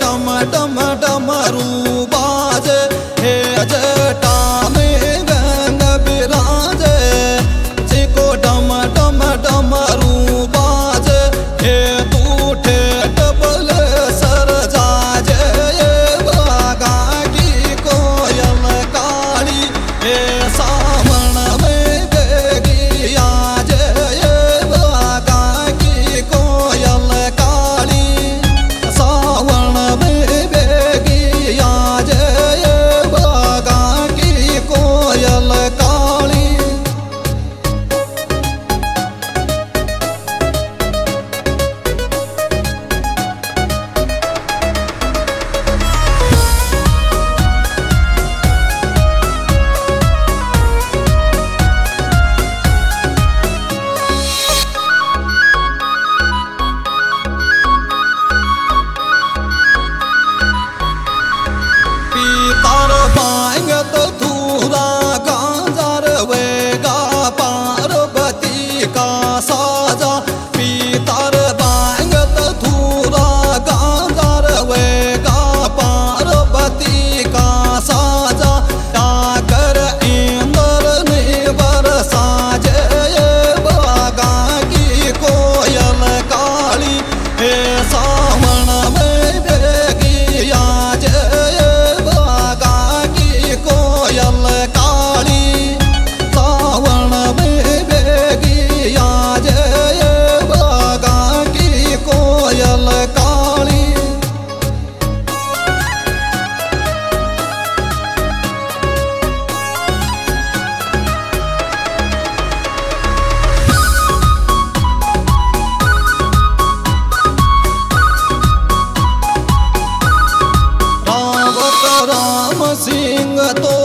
डम डम डमरू बाजे हे जटा में गंग बिराजे जिको डम डम डमरू बाजे हे तूठे डबल सर जाजे बागा की कोयल काली हे सावन में बेगी आजे बागा की कोयल काली सावन में बेगी आजे बागा की कोयल काली। पीतर बांगत धूरा गांजर वेगा पार्वती का साजा पीतर बांगत धूरा गांजर वेगा पार्वती का साजा जाकर इंद्र ने बरसाजे बागा की कोयल काली हे सावन में बेगी आजे कोयल काली सावन में बेगी आजे बागा की कोयल काली। रावत राम सिंह तो